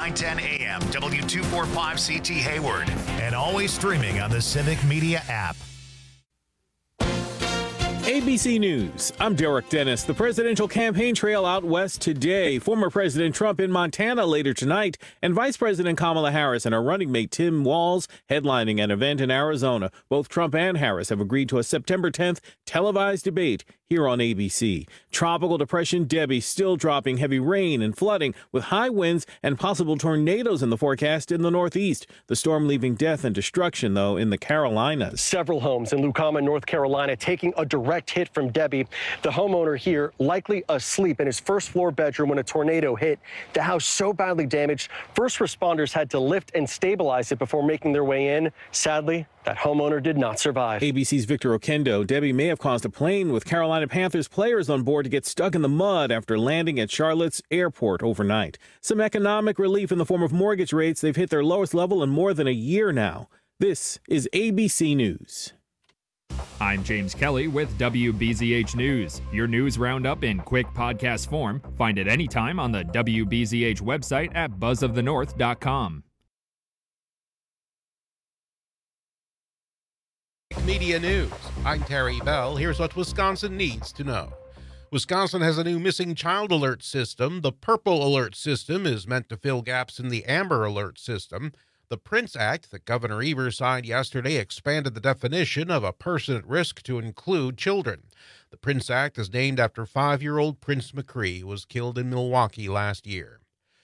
910 AM, W245CT Hayward, and always streaming on the Civic Media app. ABC News. I'm Derek Dennis. The presidential campaign trail out west today. Former President Trump in Montana later tonight, and Vice President Kamala Harris and her running mate Tim Walz headlining an event in Arizona. Both Trump and Harris have agreed to a September 10th televised debate here on ABC. Tropical depression Debbie still dropping heavy rain and flooding with high winds and possible tornadoes in the forecast in the Northeast. The storm leaving death and destruction, though, in the Carolinas. Several homes in Lucama, North Carolina, taking a direct hit from Debbie. The homeowner here likely asleep in his first floor bedroom when a tornado hit. The house so badly damaged, first responders had to lift and stabilize it before making their way in. Sadly, that homeowner did not survive. ABC's Victor Okendo. Debbie may have caused a plane with Carolina Panthers players on board to get stuck in the mud after landing at Charlotte's airport overnight. Some economic relief in the form of mortgage rates. They've hit their lowest level in more than a year now. This is ABC News. I'm James Kelly with WBZH News. Your news roundup in quick podcast form. Find it anytime on the WBZH website at buzzofthenorth.com. Media News. I'm Terry Bell. Here's what Wisconsin needs to know. Wisconsin has a new missing child alert system. The Purple Alert system is meant to fill gaps in the Amber Alert system. The Prince Act that Governor Evers signed yesterday expanded the definition of a person at risk to include children. The Prince Act is named after 5-year-old Prince McCree, who was killed in Milwaukee last year.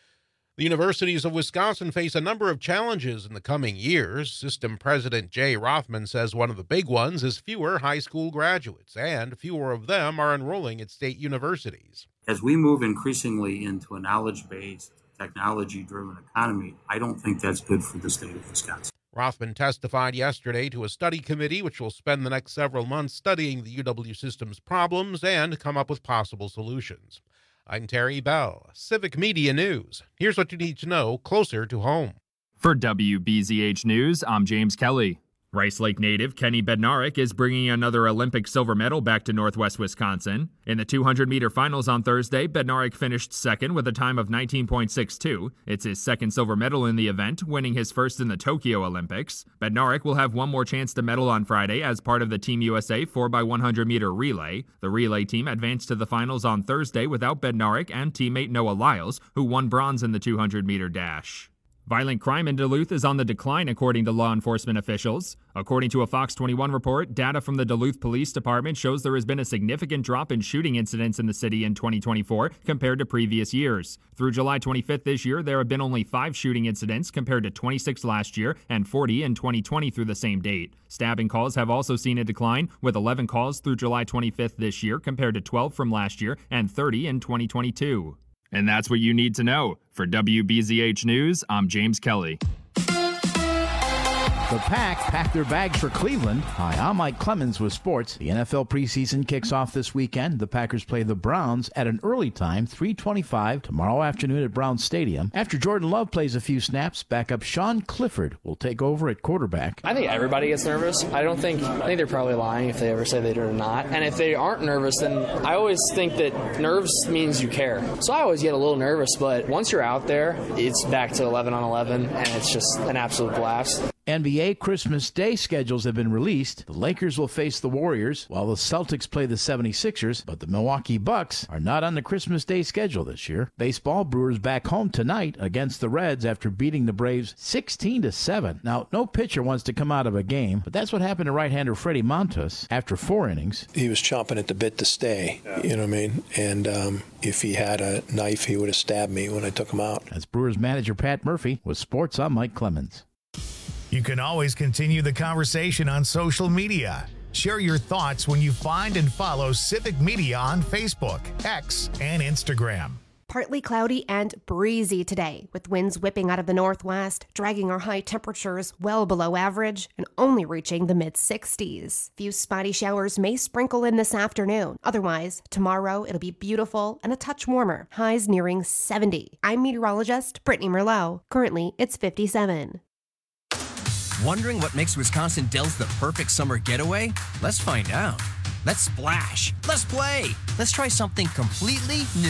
The universities of Wisconsin face a number of challenges in the coming years. System President Jay Rothman says one of the big ones is fewer high school graduates, and fewer of them are enrolling at state universities. As we move increasingly into a knowledge-based, technology-driven economy, I don't think that's good for the state of Wisconsin. Rothman testified yesterday to a study committee which will spend the next several months studying the UW system's problems and come up with possible solutions. I'm Terry Bell, Civic Media News. Here's what you need to know closer to home. For WBZH News, I'm James Kelly. Rice Lake native Kenny Bednarik is bringing another Olympic silver medal back to Northwest Wisconsin. In the 200-meter finals on Thursday, Bednarik finished second with a time of 19.62. It's his second silver medal in the event, winning his first in the Tokyo Olympics. Bednarik will have one more chance to medal on Friday as part of the Team USA 4x100-meter relay. The relay team advanced to the finals on Thursday without Bednarik and teammate Noah Lyles, who won bronze in the 200-meter dash. Violent crime in Duluth is on the decline, according to law enforcement officials. According to a Fox 21 report, data from the Duluth Police Department shows there has been a significant drop in shooting incidents in the city in 2024 compared to previous years. Through July 25th this year, there have been only 5 shooting incidents compared to 26 last year and 40 in 2020 through the same date. Stabbing calls have also seen a decline, with 11 calls through July 25th this year compared to 12 from last year and 30 in 2022. And that's what you need to know. For WBZH News, I'm James Kelly. The Pack packed their bags for Cleveland. Hi, I'm Mike Clemens with sports. The NFL preseason kicks off this weekend. The Packers play the Browns at an early time, 3:25 tomorrow afternoon at Brown Stadium. After Jordan Love plays a few snaps, backup Sean Clifford will take over at quarterback. I think everybody gets nervous. I think they're probably lying if they ever say they do or not. And if they aren't nervous, then I always think that nerves means you care. So I always get a little nervous, but once you're out there, it's back to 11 on 11, and it's just an absolute blast. NBA Christmas Day schedules have been released. The Lakers will face the Warriors, while the Celtics play the 76ers, but the Milwaukee Bucks are not on the Christmas Day schedule this year. Baseball, Brewers back home tonight against the Reds after beating the Braves 16-7. Now, no pitcher wants to come out of a game, but that's what happened to right-hander Freddie Montas after 4 innings. He was chomping at the bit to stay, you know what I mean? And if he had a knife, he would have stabbed me when I took him out. That's Brewers manager Pat Murphy. With sports, I'm Mike Clemens. You can always continue the conversation on social media. Share your thoughts when you find and follow Civic Media on Facebook, X, and Instagram. Partly cloudy and breezy today, with winds whipping out of the northwest, dragging our high temperatures well below average and only reaching the mid-60s. Few spotty showers may sprinkle in this afternoon. Otherwise, tomorrow it'll be beautiful and a touch warmer, highs nearing 70. I'm meteorologist Brittany Merlot. Currently, it's 57. Wondering what makes Wisconsin Dells the perfect summer getaway? Let's find out. Let's splash. Let's play. Let's try something completely new.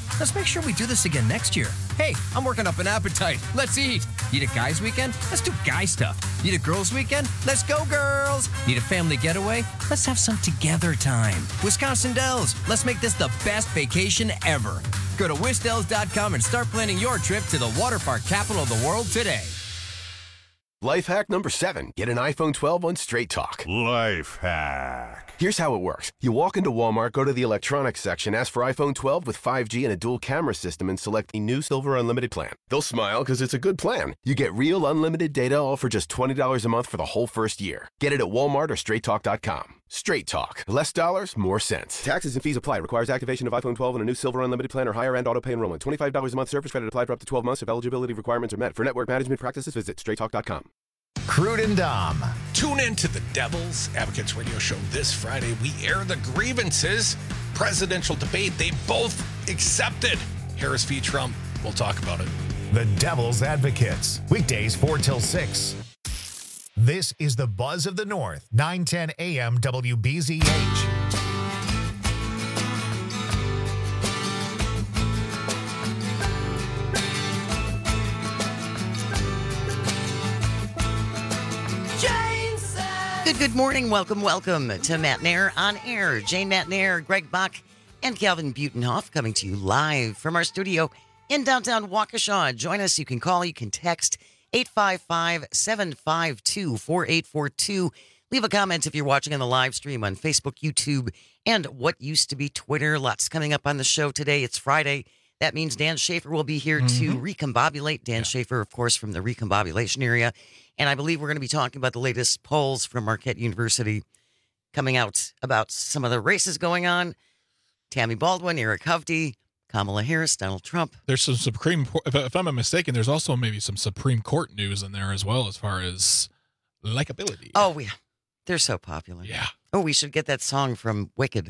Let's make sure we do this again next year. Hey, I'm working up an appetite. Let's eat. Need a guys' weekend? Let's do guy stuff. Need a girls' weekend? Let's go, girls. Need a family getaway? Let's have some together time. Wisconsin Dells, let's make this the best vacation ever. Go to wisdells.com and start planning your trip to the water park capital of the world today. Life hack number 7. Get an iPhone 12 on Straight Talk. Life hack. Here's how it works. You walk into Walmart, go to the electronics section, ask for iPhone 12 with 5G and a dual camera system, and select the new Silver Unlimited plan. They'll smile because it's a good plan. You get real unlimited data all for just $20 a month for the whole first year. Get it at Walmart or StraightTalk.com. Straight Talk. Less dollars, more sense. Taxes and fees apply. Requires activation of iPhone 12 and a new Silver Unlimited plan or higher end auto pay enrollment. $25 a month service credit applied for up to 12 months if eligibility requirements are met. For network management practices, visit StraightTalk.com. Crude and Dom. Tune in to the Devil's Advocates radio show this Friday. We air the grievances. Presidential debate. They both accepted Harris v. Trump. We'll talk about it. The Devil's Advocates. Weekdays 4 till 6. This is the Buzz of the North. 9:10 a.m. WBZH. Good morning. Welcome to Matt Nair on Air. Jane Matt Nair, Greg Bach, and Calvin Butenhoff coming to you live from our studio in downtown Waukesha. Join us. You can call, you can text 855-752-4842. Leave a comment if you're watching on the live stream on Facebook, YouTube, and what used to be Twitter. Lots coming up on the show today. It's Friday. That means Dan Schaefer will be here to recombobulate. Dan Schaefer, of course, from the recombobulation area. And I believe we're going to be talking about the latest polls from Marquette University coming out about some of the races going on. Tammy Baldwin, Eric Hovde, Kamala Harris, Donald Trump. There's some if I'm not mistaken, there's also maybe some Supreme Court news in there as well as far as likability. Oh, yeah. They're so popular. Yeah. Oh, we should get that song from Wicked.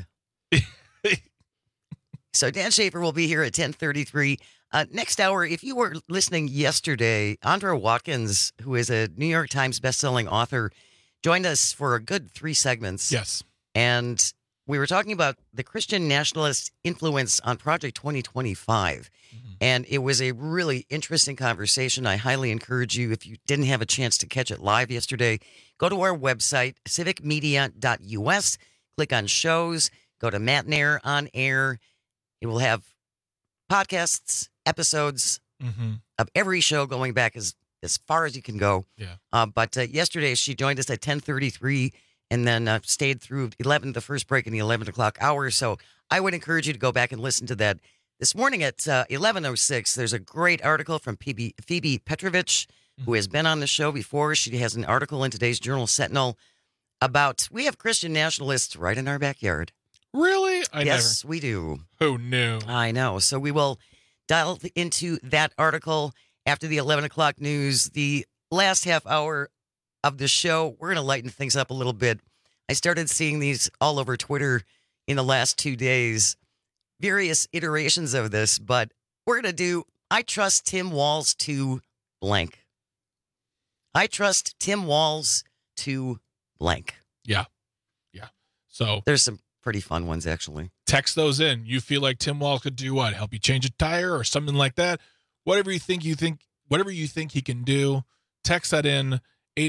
So Dan Schaefer will be here at 10:33. Next hour, if you were listening yesterday, Andra Watkins, who is a New York Times bestselling author, joined us for a good 3 segments. Yes. And we were talking about the Christian nationalist influence on Project 2025. And it was a really interesting conversation. I highly encourage you, if you didn't have a chance to catch it live yesterday, go to our website, civicmedia.us, click on shows, go to Matt Nair on Air. It will have podcasts, episodes of every show going back as far as you can go. Yeah. But yesterday she joined us at 10:33 and then stayed through 11, the first break in the 11 o'clock hour. So I would encourage you to go back and listen to that. This morning at 11:06, there's a great article from Phoebe Petrovich, who has been on the show before. She has an article in today's Journal Sentinel about we have Christian nationalists right in our backyard. Really? Yes, we do. Who knew? I know. So we will dial into that article after the 11 o'clock news. The last half hour of the show, we're going to lighten things up a little bit. I started seeing these all over Twitter in the last 2 days, various iterations of this, but we're going to do, I trust Tim Walz to blank. I trust Tim Walz to blank. Yeah. Yeah. So there's some pretty fun ones, actually. Text those in. You feel like Tim Walz could do what? Help you change a tire or something like that? Whatever you think he can do, text that in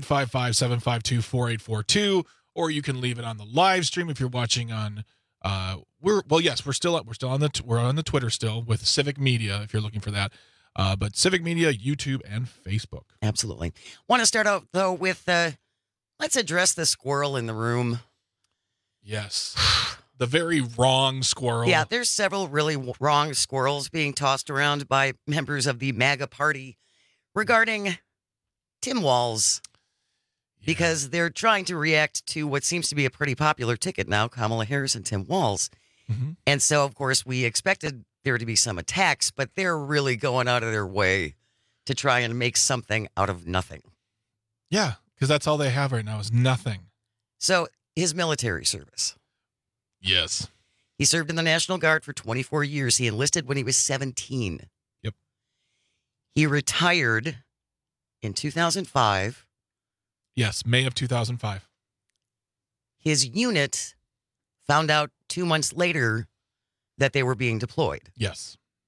855-752-4842, or you can leave it on the live stream if you're watching on we're still on the Twitter still with Civic Media if you're looking for that. But Civic Media, YouTube, and Facebook. Absolutely. Want to start out though with let's address the squirrel in the room. Yes. The very wrong squirrel. Yeah, there's several really wrong squirrels being tossed around by members of the MAGA party regarding Tim Walz because they're trying to react to what seems to be a pretty popular ticket now, Kamala Harris and Tim Walz. And so, of course, we expected there to be some attacks, but they're really going out of their way to try and make something out of nothing. Yeah, because that's all they have right now is nothing. So his military service. Yes. He served in the National Guard for 24 years. He enlisted when he was 17. Yep. He retired in 2005. Yes, May of 2005. His unit found out 2 months later that they were being deployed. Yes.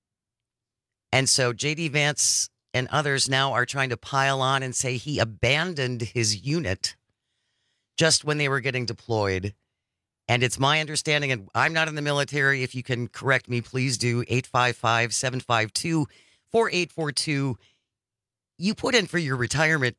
And so J.D. Vance and others now are trying to pile on and say he abandoned his unit just when they were getting deployed. And it's my understanding, and I'm not in the military. If you can correct me, please do. 855-752-4842. You put in for your retirement.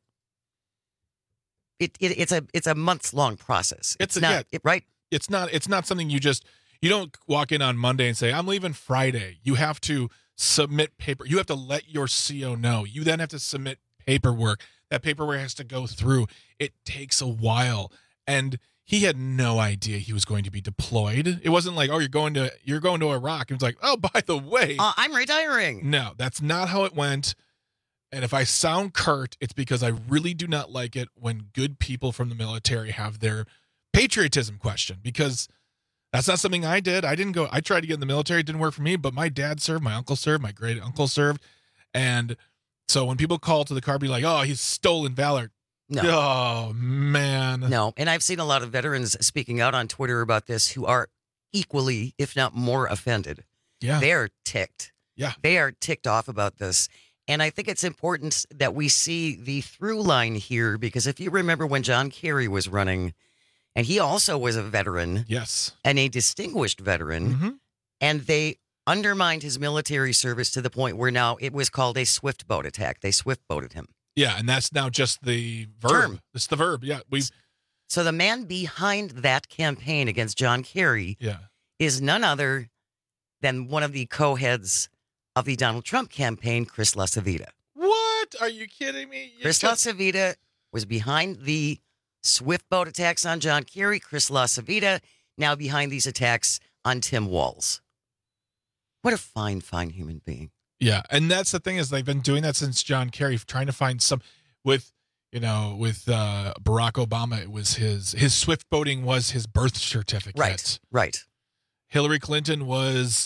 It's a months long process. Right. It's not something you don't walk in on Monday and say, I'm leaving Friday. You have to submit paper. You have to let your CO know. You then have to submit paperwork. That paperwork has to go through. It takes a while. And he had no idea he was going to be deployed. It wasn't like, oh, you're going to Iraq. It was like, oh, by the way, I'm retiring. No, that's not how it went. And if I sound curt, it's because I really do not like it when good people from the military have their patriotism questioned, because that's not something I did. I tried to get in the military. It didn't work for me, but my dad served, my uncle served, my great uncle served. And so when people call to the car, be like, oh, he's stolen valor. No. Oh, man. No. And I've seen a lot of veterans speaking out on Twitter about this who are equally, if not more, offended. Yeah. They're ticked. Yeah. They are ticked off about this. And I think it's important that we see the through line here, because if you remember when John Kerry was running, and he also was a veteran. Yes. And a distinguished veteran. And they undermined his military service to the point where now it was called a swift boat attack. They swift boated him. Yeah, and that's now just the verb. Term. It's the verb. Yeah. So the man behind that campaign against John Kerry is none other than one of the co-heads of the Donald Trump campaign, Chris LaCivita. What? Are you kidding me? Chris LaCivita was behind the swift boat attacks on John Kerry. Chris LaCivita now behind these attacks on Tim Walz. What a fine, fine human being. Yeah, and that's the thing, is they've been doing that since John Kerry, trying to find some with Barack Obama. It was his swift boating was his birth certificate. Right. Hillary Clinton was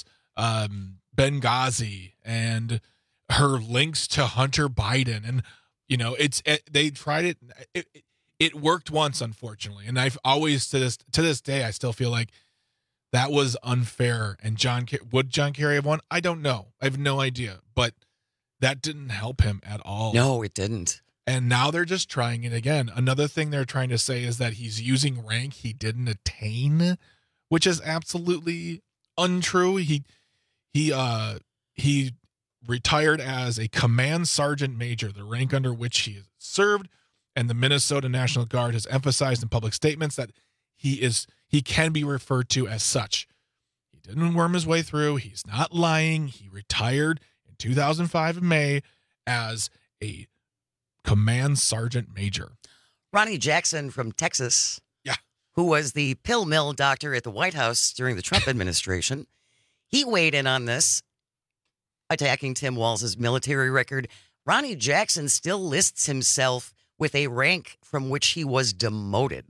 Benghazi and her links to Hunter Biden, and they tried it. It worked once, unfortunately, and I've always to this day I still feel like that was unfair. And would John Kerry have won? I don't know. I have no idea. But that didn't help him at all. No, it didn't. And now they're just trying it again. Another thing they're trying to say is that he's using rank he didn't attain, which is absolutely untrue. He retired as a command sergeant major, the rank under which he served. And the Minnesota National Guard has emphasized in public statements that he can be referred to as such. He didn't worm his way through. He's not lying. He retired in 2005 in May as a command sergeant major. Ronnie Jackson from Texas, who was the pill mill doctor at the White House during the Trump administration, he weighed in on this, attacking Tim Walz's military record. Ronnie Jackson still lists himself with a rank from which he was demoted.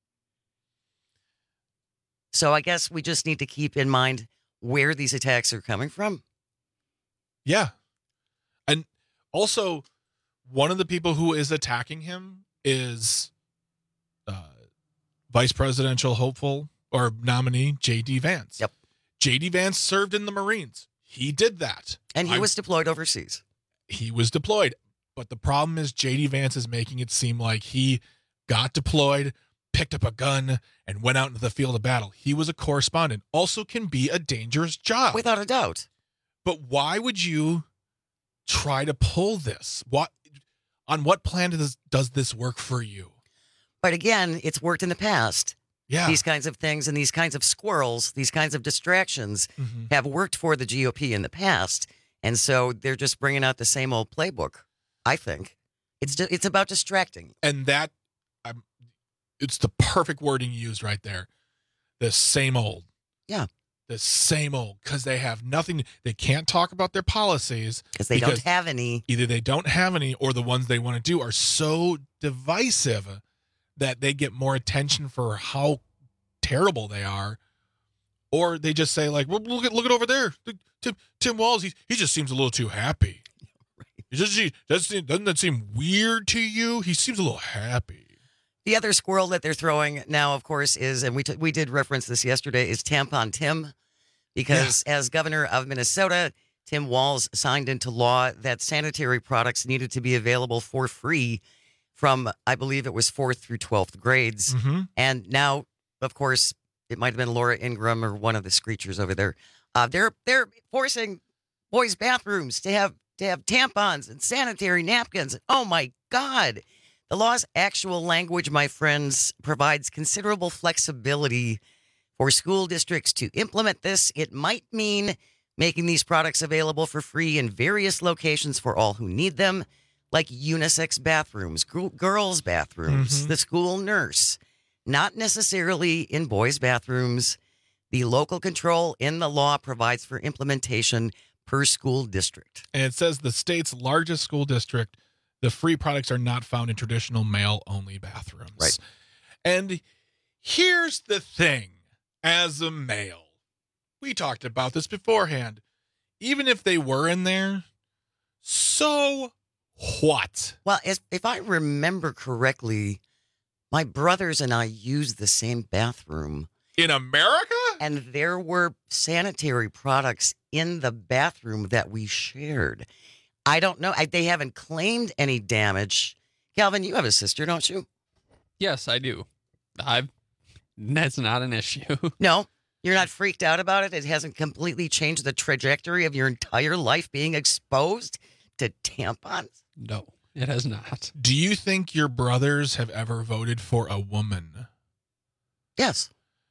So I guess we just need to keep in mind where these attacks are coming from. Yeah. And also, one of the people who is attacking him is vice presidential hopeful or nominee J.D. Vance. Yep. J.D. Vance served in the Marines. He did that. And he was deployed overseas. He was deployed. But the problem is J.D. Vance is making it seem like he got deployed, picked up a gun, and went out into the field of battle. He was a correspondent. Also can be a dangerous job. Without a doubt. But why would you try to pull this? On what plan does this work for you? But again, it's worked in the past. Yeah. These kinds of things and these kinds of squirrels, these kinds of distractions have worked for the GOP in the past. And so they're just bringing out the same old playbook, I think. It's about distracting. And that, it's the perfect wording used right there. The same old. Yeah. The same old. Because they have nothing. They can't talk about their policies. Because they don't have any. Either they don't have any, or the ones they want to do are so divisive that they get more attention for how terrible they are. Or they just say, like, well, look at over there. Tim Walz, he just seems a little too happy. Right. Doesn't that seem weird to you? He seems a little happy. The other squirrel that they're throwing now, of course, is, and we did reference this yesterday, is Tampon Tim. Because as governor of Minnesota, Tim Walz signed into law that sanitary products needed to be available for free from, I believe it was 4th through 12th grades. Mm-hmm. And now, of course, it might have been Laura Ingraham or one of the screechers over there. They're forcing boys' bathrooms to have tampons and sanitary napkins. Oh, my God. The law's actual language, my friends, provides considerable flexibility for school districts to implement this. It might mean making these products available for free in various locations for all who need them, like unisex bathrooms, girls' bathrooms, the school nurse. Not necessarily in boys' bathrooms. The local control in the law provides for implementation per school district. And it says the state's largest school district, the free products are not found in traditional male-only bathrooms. Right. And here's the thing. As a male, we talked about this beforehand. Even if they were in there, so what? Well, if I remember correctly, my brothers and I used the same bathroom. In America? And there were sanitary products in the bathroom that we shared. I don't know. They haven't claimed any damage. Calvin, you have a sister, don't you? Yes, I do. That's not an issue. No, you're not freaked out about it? It hasn't completely changed the trajectory of your entire life being exposed to tampons? No, it has not. Do you think your brothers have ever voted for a woman? Yes.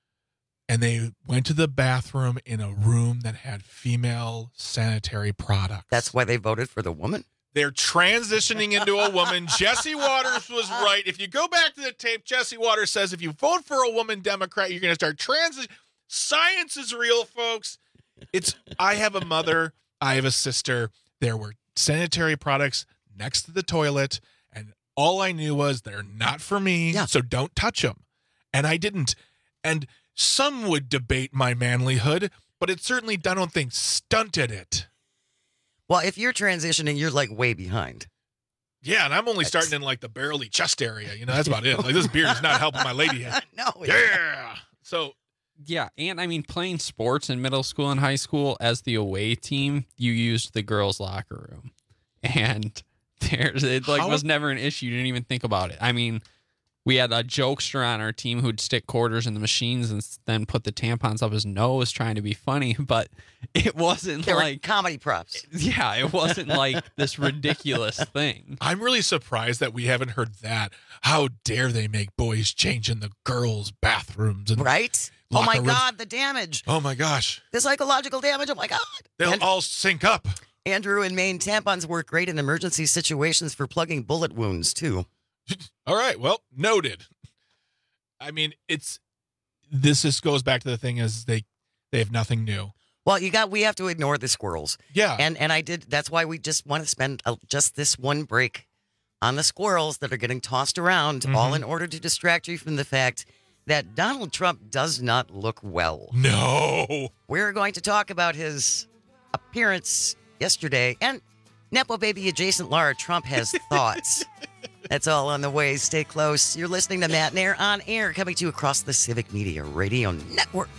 And they went to the bathroom in a room that had female sanitary products. That's why they voted for the woman? They're transitioning into a woman. Jesse Waters was right. If you go back to the tape, Jesse Waters says if you vote for a woman Democrat, you're going to start transitioning. Science is real, folks. I have a mother. I have a sister. There were sanitary products next to the toilet, and all I knew was they're not for me, so don't touch them. And I didn't. And some would debate my manlyhood, but it certainly, I don't think, stunted it. Well, if you're transitioning, you're like way behind. Yeah, and I'm only starting in like the barely chest area. You know, that's about it. Like this beard is not helping my lady yet. No. Yeah. So. Yeah, and I mean, playing sports in middle school and high school as the away team, you used the girls' locker room, and was never an issue. You didn't even think about it. I mean, we had a jokester on our team who'd stick quarters in the machines and then put the tampons up his nose trying to be funny, but it wasn't they like were comedy props. Yeah, it wasn't like this ridiculous thing. I'm really surprised that we haven't heard that. How dare they make boys change in the girls' bathrooms? And right? Oh my God, the damage. Oh my gosh. The psychological damage. Oh my God. They'll all sync up. Andrew in Maine, tampons work great in emergency situations for plugging bullet wounds, too. All right. Well, noted. I mean, this just goes back to the thing is they have nothing new. Well, we have to ignore the squirrels. Yeah. And I did. That's why we just want to spend just this one break on the squirrels that are getting tossed around, all in order to distract you from the fact that Donald Trump does not look well. No. We're going to talk about his appearance yesterday, and Nepo Baby adjacent Laura Trump has thoughts. That's all on the way. Stay close. You're listening to Matt and Air on Air, coming to you across the Civic Media Radio Network.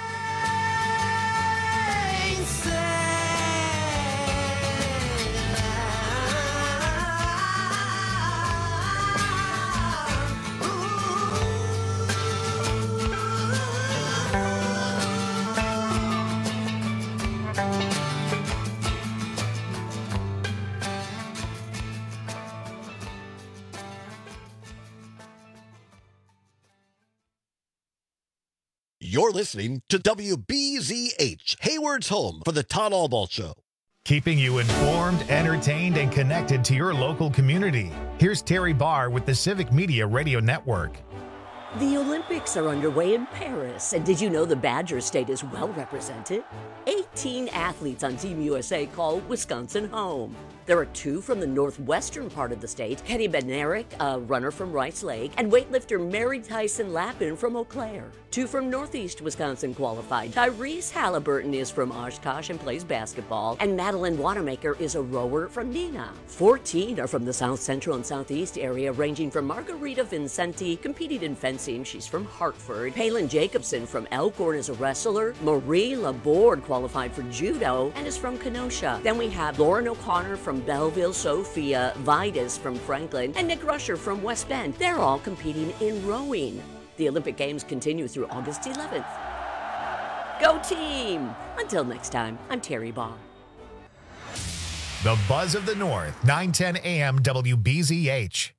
You're listening to WBZH, Hayward's home for the Todd Albaugh Show. Keeping you informed, entertained, and connected to your local community. Here's Terry Barr with the Civic Media Radio Network. The Olympics are underway in Paris, and did you know the Badger State is well represented? 18 athletes on Team USA call Wisconsin home. There are 2 from the northwestern part of the state, Kenny Bednarek, a runner from Rice Lake, and weightlifter Mary Tyson Lappin from Eau Claire. 2 from northeast Wisconsin qualified. Tyrese Halliburton is from Oshkosh and plays basketball, and Madeline Wanamaker is a rower from Neenah. 14 are from the south central and southeast area, ranging from Margarita Vincenti, competing in fencing. She's from Hartford. Palin Jacobson from Elkhorn is a wrestler. Marie Laborde qualified for judo and is from Kenosha. Then we have Lauren O'Connor from Belleville, Sophia Vidas from Franklin, and Nick Rusher from West Bend. They're all competing in rowing. The Olympic Games continue through August 11th. Go team! Until next time, I'm Terry Baugh. The Buzz of the North, 910 AM WBZH.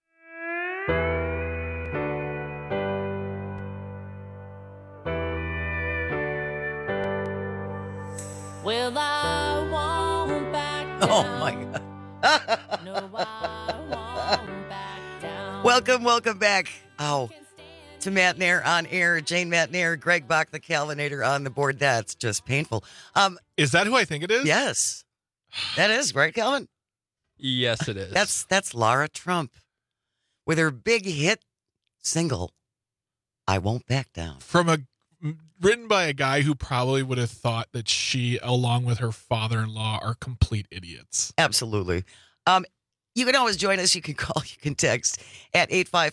Well, I won't back down. Oh, my God. No, I won't back down. Welcome back. Oh, to Matt Nair on air, Jane Matt Nair, Greg Bach, the Calvinator on the board. That's just painful. Is that who I think it is? Yes, that is right, Calvin. Yes, it is. That's Lara Trump with her big hit single, "I Won't Back Down." Written by a guy who probably would have thought that she, along with her father-in-law, are complete idiots. Absolutely. You can always join us. You can call, you can text at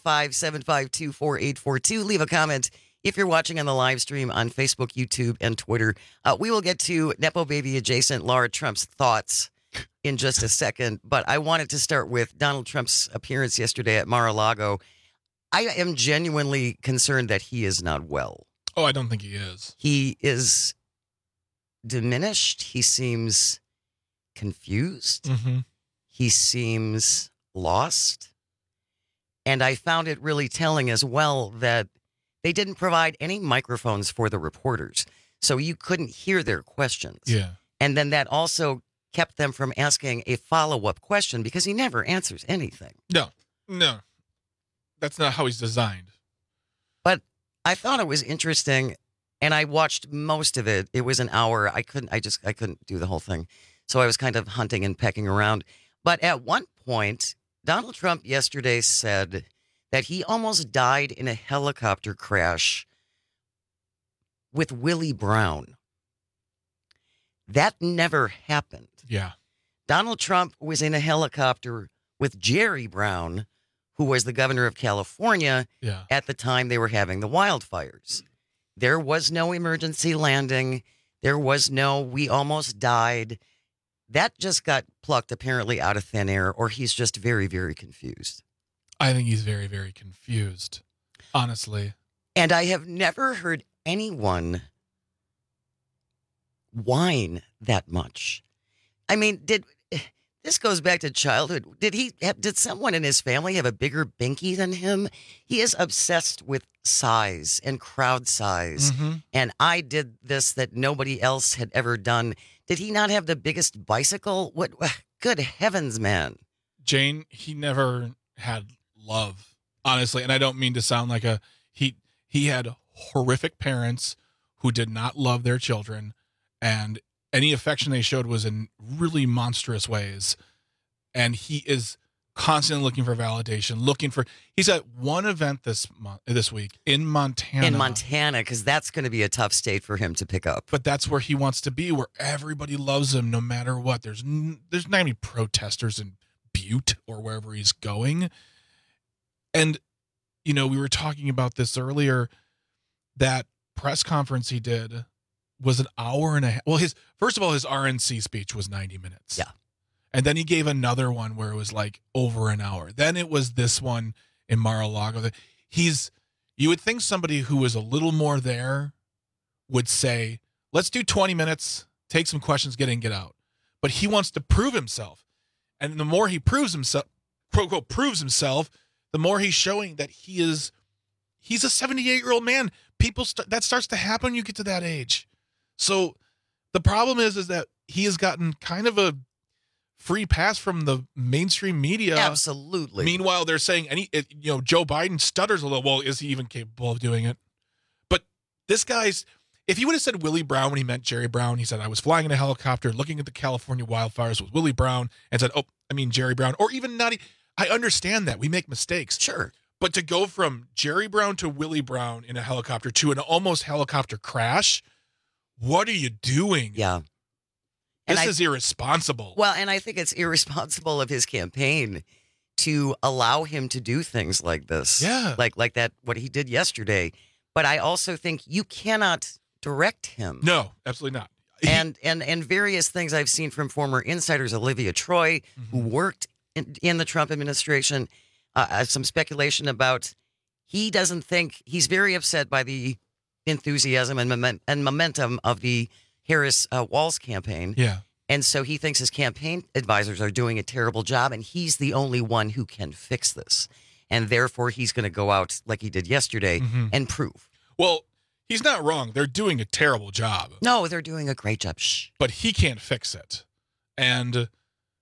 855-752-4842. Leave a comment if you're watching on the live stream on Facebook, YouTube, and Twitter. We will get to Nepo Baby adjacent Lara Trump's thoughts in just a second, but I wanted to start with Donald Trump's appearance yesterday at Mar-a-Lago. I am genuinely concerned that he is not well. Oh, I don't think he is. He is diminished. He seems confused. Mm-hmm. He seems lost. And I found it really telling as well that they didn't provide any microphones for the reporters, so you couldn't hear their questions. Yeah. And then that also kept them from asking a follow-up question because he never answers anything. No. That's not how he's designed. But I thought it was interesting, and I watched most of it. It was an hour. I couldn't do the whole thing. So I was kind of hunting and pecking around. But at one point, Donald Trump yesterday said that he almost died in a helicopter crash with Willie Brown. That never happened. Yeah. Donald Trump was in a helicopter with Jerry Brown, who was the governor of California at the time they were having the wildfires. There was no emergency landing. There was no, we almost died. That just got plucked apparently out of thin air, or he's just very, very confused. I think he's very, very confused, honestly. And I have never heard anyone whine that much. I mean, this goes back to childhood. Did someone in his family have a bigger binky than him? He is obsessed with size and crowd size. Mm-hmm. And I did this that nobody else had ever done. Did he not have the biggest bicycle? What? Good heavens, man. Jane, he never had love, honestly. And I don't mean to sound like he had horrific parents who did not love their children. And any affection they showed was in really monstrous ways. And he is constantly looking for validation, he's at one event this week in Montana. In Montana, because that's going to be a tough state for him to pick up. But that's where he wants to be, where everybody loves him no matter what. There's not any protesters in Butte or wherever he's going. And, we were talking about this earlier, that press conference he did was an hour and a half. Well, first of all, his RNC speech was 90 minutes. Yeah. And then he gave another one where it was like over an hour. Then it was this one in Mar-a-Lago. You would think somebody who was a little more there would say, let's do 20 minutes, take some questions, get in, get out. But he wants to prove himself. And the more he proves himself, quote, unquote, proves himself, the more he's showing that he's a 78-year-old man. That starts to happen when you get to that age. So the problem is that he has gotten kind of a free pass from the mainstream media. Absolutely. Meanwhile, they're saying Joe Biden stutters a little. Well, is he even capable of doing it? But this guy's, If he would have said Willie Brown when he meant Jerry Brown, he said, I was flying in a helicopter looking at the California wildfires with Willie Brown, and said, oh, I mean Jerry Brown, or even not. I understand that. We make mistakes. Sure. But to go from Jerry Brown to Willie Brown in a helicopter to an almost helicopter crash, what are you doing? Yeah. This is irresponsible. Well, and I think it's irresponsible of his campaign to allow him to do things like this. Yeah. Like that, what he did yesterday. But I also think you cannot direct him. No, absolutely not. And various things I've seen from former insiders, Olivia Troy, who worked in the Trump administration, some speculation about he doesn't think, he's very upset by the enthusiasm and momentum of the Harris-Walz campaign. Yeah. And so he thinks his campaign advisors are doing a terrible job, and he's the only one who can fix this. And therefore, he's going to go out like he did yesterday and prove. Well, he's not wrong. They're doing a terrible job. No, they're doing a great job. Shh. But he can't fix it. And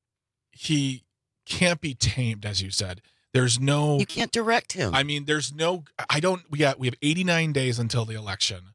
he can't be tamed, as you said. There's no... You can't direct him. I mean, there's no... We have 89 days until the election.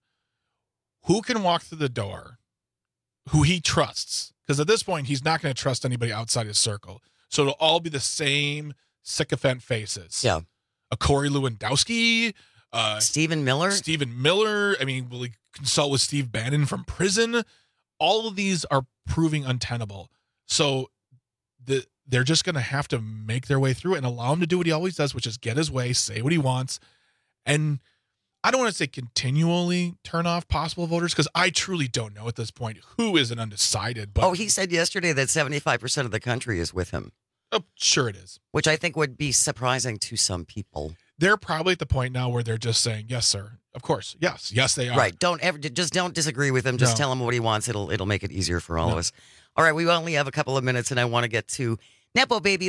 Who can walk through the door who he trusts? Because at this point, he's not going to trust anybody outside his circle. So it'll all be the same sycophant faces. Yeah. A Corey Lewandowski. Stephen Miller. I mean, will he consult with Steve Bannon from prison? All of these are proving untenable. So they're just going to have to make their way through it and allow him to do what he always does, which is get his way, say what he wants. And I don't want to say continually turn off possible voters, because I truly don't know at this point who is an undecided. But he said yesterday that 75% of the country is with him. Oh, sure it is. Which I think would be surprising to some people. They're probably at the point now where they're just saying, yes, sir. Of course. Yes, they are. Right. Don't disagree with him. Just tell him what he wants. It'll make it easier for all of us. All right. We only have a couple of minutes, and I want to get to Nepo Baby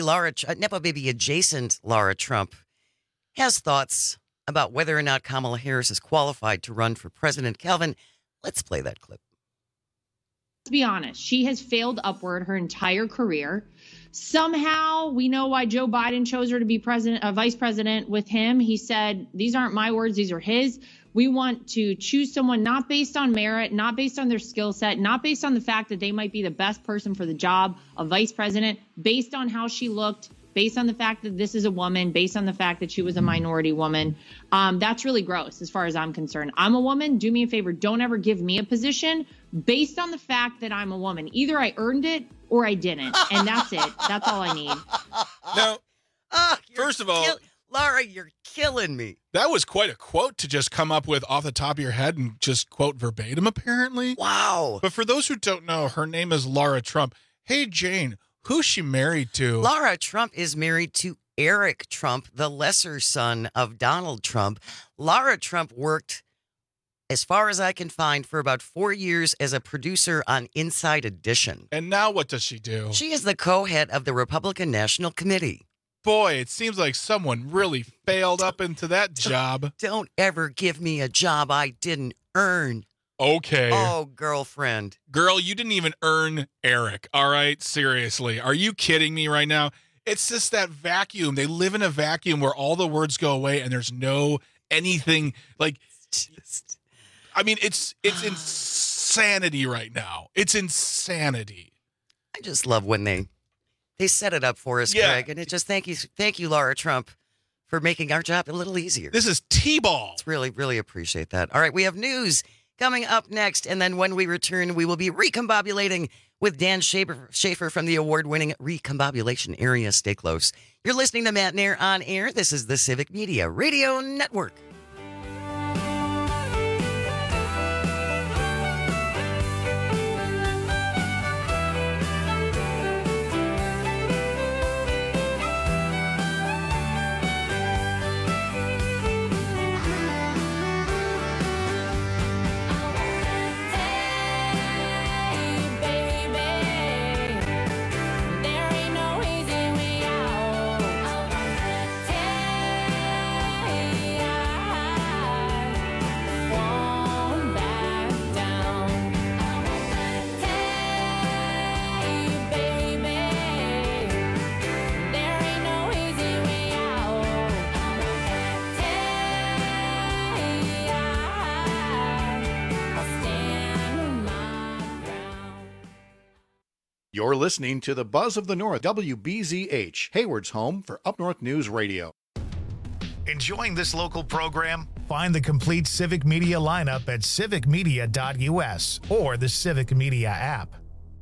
adjacent Laura Trump has thoughts about whether or not Kamala Harris is qualified to run for president. Calvin, let's play that clip. Let's be honest. She has failed upward her entire career. Somehow we know why Joe Biden chose her to be vice president with him. He said, these aren't my words, these are his. We want to choose someone not based on merit, not based on their skill set, not based on the fact that they might be the best person for the job of vice president, based on how she looked, based on the fact that this is a woman, based on the fact that she was a minority woman. That's really gross as far as I'm concerned. I'm a woman. Do me a favor. Don't ever give me a position based on the fact that I'm a woman. Either I earned it or I didn't. And that's it. That's all I need. Now, first of all, Laura, you're killing me. That was quite a quote to just come up with off the top of your head and just quote verbatim, apparently. Wow. But for those who don't know, her name is Laura Trump. Hey, Jane, who's she married to? Laura Trump is married to Eric Trump, the lesser son of Donald Trump. Laura Trump worked, as far as I can find, for about 4 years as a producer on Inside Edition. And now what does she do? She is the co-head of the Republican National Committee. Boy, it seems like someone really failed up into that job. Don't ever give me a job I didn't earn. Okay. Oh, girlfriend. Girl, you didn't even earn Eric, all right? Seriously. Are you kidding me right now? It's just that vacuum. They live in a vacuum where all the words go away and there's no anything. Like, I mean, it's insanity right now. It's insanity. I just love when they set it up for us, Greg. And it just thank you, Laura Trump, for making our job a little easier. This is T-ball. It's really, really appreciate that. All right, we have news coming up next, and then when we return, we will be recombobulating with Dan Schaefer from the award-winning Recombobulation Area. Stay close. You're listening to Matt Nair on Air. This is the Civic Media Radio Network. You're listening to the Buzz of the North, WBZH, Hayward's home for Up North News Radio. Enjoying this local program? Find the complete Civic Media lineup at civicmedia.us or the Civic Media app.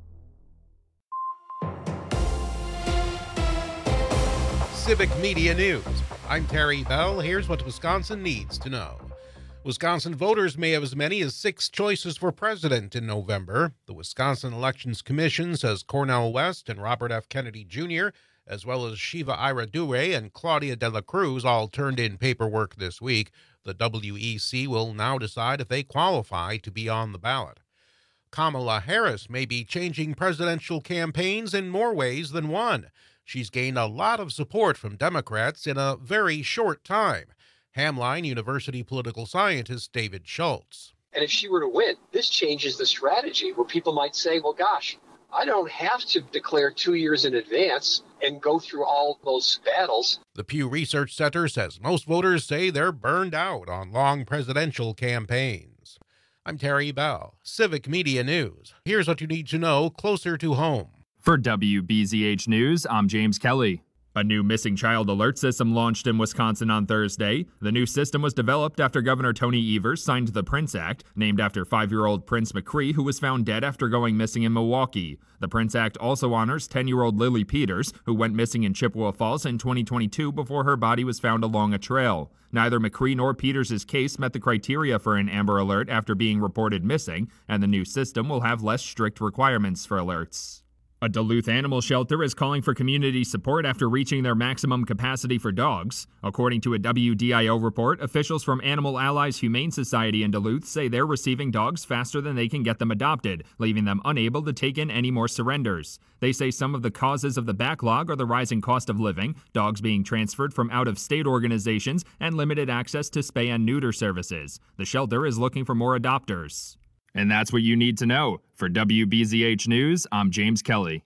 Civic Media News. I'm Terry Bell. Here's what Wisconsin needs to know. Wisconsin voters may have as many as 6 choices for president in November. The Wisconsin Elections Commission says Cornel West and Robert F. Kennedy Jr., as well as Shiva Ira Dure and Claudia De La Cruz, all turned in paperwork this week. The WEC will now decide if they qualify to be on the ballot. Kamala Harris may be changing presidential campaigns in more ways than one. She's gained a lot of support from Democrats in a very short time. Hamline University political scientist David Schultz. And if she were to win, this changes the strategy where people might say, well, gosh, I don't have to declare 2 years in advance and go through all those battles. The Pew Research Center says most voters say they're burned out on long presidential campaigns. I'm Terry Bell, Civic Media News. Here's what you need to know closer to home. For WBZH News, I'm James Kelly. A new missing child alert system launched in Wisconsin on Thursday. The new system was developed after Governor Tony Evers signed the Prince Act, named after 5-year-old Prince McCree, who was found dead after going missing in Milwaukee. The Prince Act also honors 10-year-old Lily Peters, who went missing in Chippewa Falls in 2022 before her body was found along a trail. Neither McCree nor Peters' case met the criteria for an Amber Alert after being reported missing, and the new system will have less strict requirements for alerts. A Duluth animal shelter is calling for community support after reaching their maximum capacity for dogs. According to a WDIO report, officials from Animal Allies Humane Society in Duluth say they're receiving dogs faster than they can get them adopted, leaving them unable to take in any more surrenders. They say some of the causes of the backlog are the rising cost of living, dogs being transferred from out-of-state organizations, and limited access to spay and neuter services. The shelter is looking for more adopters. And that's what you need to know. For WBZH News, I'm James Kelly.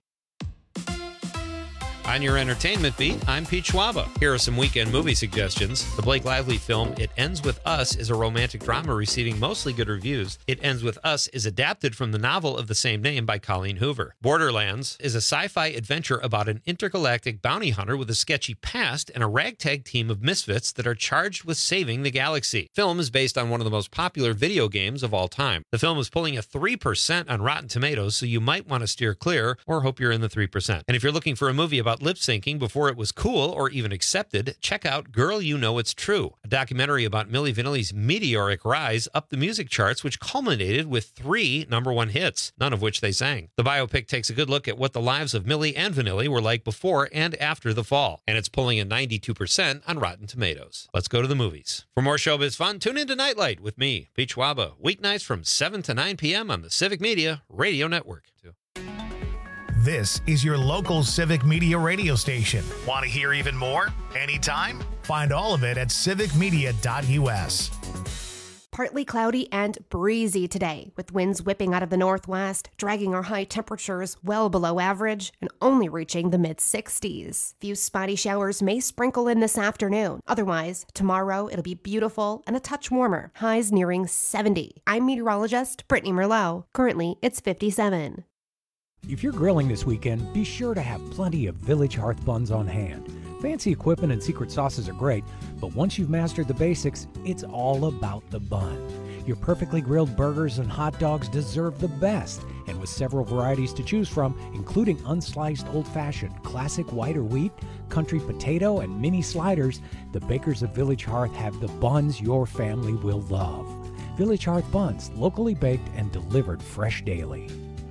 On your entertainment beat, I'm Pete Schwaba. Here are some weekend movie suggestions. The Blake Lively film It Ends With Us is a romantic drama receiving mostly good reviews. It Ends With Us is adapted from the novel of the same name by Colleen Hoover. Borderlands is a sci-fi adventure about an intergalactic bounty hunter with a sketchy past and a ragtag team of misfits that are charged with saving the galaxy. The film is based on one of the most popular video games of all time. The film is pulling a 3% on Rotten Tomatoes, so you might want to steer clear or hope you're in the 3%. And if you're looking for a movie about lip syncing before it was cool or even accepted, check out Girl You Know It's True, a documentary about Milli Vanilli's meteoric rise up the music charts, which culminated with 3 #1 hits, none of which they sang. The biopic takes a good look at what the lives of Milli and Vanilli were like before and after the fall, and it's pulling a 92% on Rotten Tomatoes. Let's go to the movies. For more showbiz fun, tune into Nightlight with me, Pete Schwaba, weeknights from 7 to 9 p.m. on the Civic Media Radio Network. This is your local Civic Media radio station. Want to hear even more? Anytime? Find all of it at civicmedia.us. Partly cloudy and breezy today, with winds whipping out of the northwest, dragging our high temperatures well below average and only reaching the mid-60s. Few spotty showers may sprinkle in this afternoon. Otherwise, tomorrow it'll be beautiful and a touch warmer, highs nearing 70. I'm meteorologist Brittany Merlot. Currently, it's 57. If you're grilling this weekend, be sure to have plenty of Village Hearth buns on hand. Fancy equipment and secret sauces are great, but once you've mastered the basics, it's all about the bun. Your perfectly grilled burgers and hot dogs deserve the best, and with several varieties to choose from, including unsliced old-fashioned, classic white or wheat, country potato, and mini sliders, the bakers of Village Hearth have the buns your family will love. Village Hearth buns, locally baked and delivered fresh daily.